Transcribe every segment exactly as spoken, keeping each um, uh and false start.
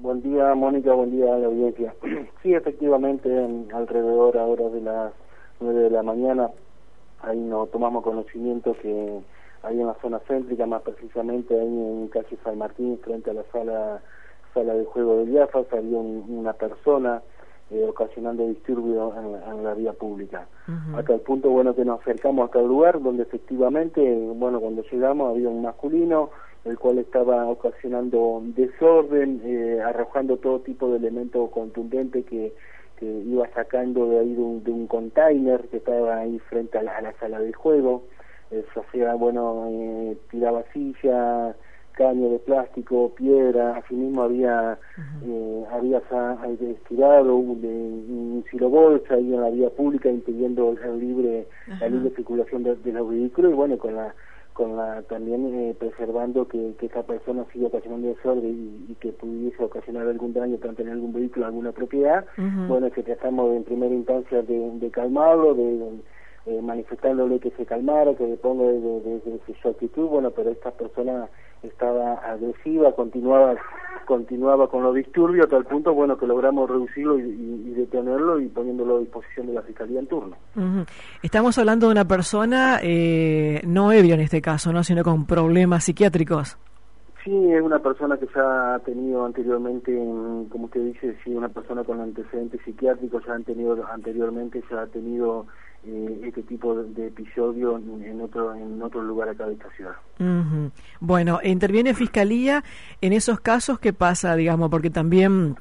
Buen día, Mónica, buen día a la audiencia. Sí, efectivamente, alrededor ahora de las nueve de la mañana, ahí nos tomamos conocimiento que hay en la zona céntrica, más precisamente ahí en calle San Martín, frente a la sala sala de juego de Biafas, había un, una persona eh, ocasionando disturbios en, la, en la vía pública. Uh-huh. Hasta el punto, bueno, que nos acercamos hasta el lugar donde efectivamente, bueno, cuando llegamos había un masculino, el cual estaba ocasionando desorden, eh, arrojando todo tipo de elementos contundentes que, que iba sacando de ahí de un, de un container que estaba ahí frente a la, a la sala de juego. Eh, o sea, bueno, eh, tiraba silla, caño de plástico, piedra, asimismo había uh-huh. eh, había estirado un, un silobolsa ahí en la vía pública impidiendo el libre, uh-huh. la libre circulación de, de los vehículos y bueno, con la con la también eh, preservando que, que esta persona siga ocasionando desorden y, y que pudiese ocasionar algún daño tanto en algún vehículo, alguna propiedad. Uh-huh. Bueno, que tratamos en primera instancia de, de calmarlo, de, de eh, manifestándole que se calmara, que le ponga de, de, de, de su actitud, bueno, pero esta persona estaba agresiva, continuaba continuaba con los disturbios hasta el punto, bueno, que logramos reducirlo y, y, y detenerlo y poniéndolo a disposición de la Fiscalía en turno. Uh-huh. Estamos hablando de una persona eh, no ebria en este caso, ¿no?, sino con problemas psiquiátricos. Sí, es una persona que ya ha tenido anteriormente, como usted dice, sí, una persona con antecedentes psiquiátricos, ya han tenido anteriormente, ya ha tenido eh, este tipo de, de episodio en, en otro en otro lugar acá de esta ciudad. Uh-huh. Bueno, interviene Fiscalía en esos casos, ¿qué pasa, digamos? Porque también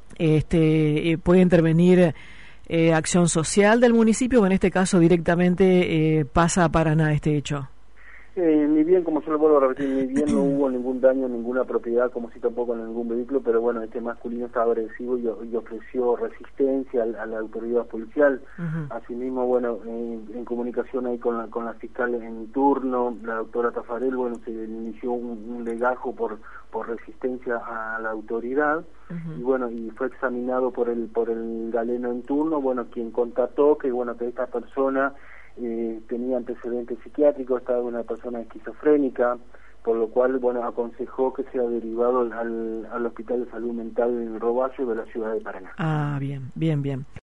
este eh, puede intervenir eh, acción social del municipio, o en este caso directamente eh, pasa a Paraná este hecho. Eh, ni bien, como yo lo vuelvo a repetir, ni bien no hubo ningún daño en ninguna propiedad, como si tampoco en ningún vehículo, pero bueno, este masculino estaba agresivo y, y ofreció resistencia a, a la autoridad policial. Uh-huh. Asimismo, bueno, en, en comunicación ahí con la, con la fiscal en turno, la doctora Tafarel, bueno, se inició un, un legajo por por resistencia a la autoridad. Uh-huh. Y bueno, y fue examinado por el por el galeno en turno, bueno, quien constató que, bueno, que esta persona Eh, tenía antecedentes psiquiátricos, estaba una persona esquizofrénica, por lo cual, bueno, aconsejó que sea derivado al, al Hospital de Salud Mental en Roballo de la ciudad de Paraná. Ah, bien, bien, bien.